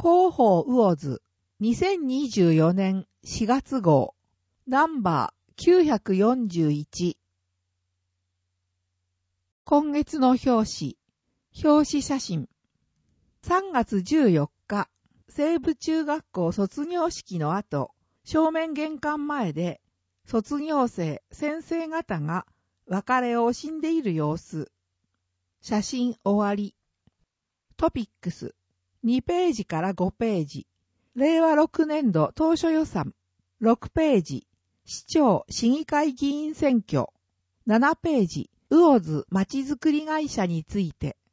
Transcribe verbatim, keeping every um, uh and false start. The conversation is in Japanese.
広報魚津にせんにじゅうよねんしがつ号ナンバーきゅうひゃくよんじゅういち。今月の表紙、表紙写真。さんがつじゅうよっか、西部中学校卒業式の後、正面玄関前で卒業生、先生方が別れを惜しんでいる様子。写真終わり。トピックス。にページからごページ。れいわろくねんど当初予算。ろくページ。市長市議会議員選挙。ななページ。魚津まちづくり会社について。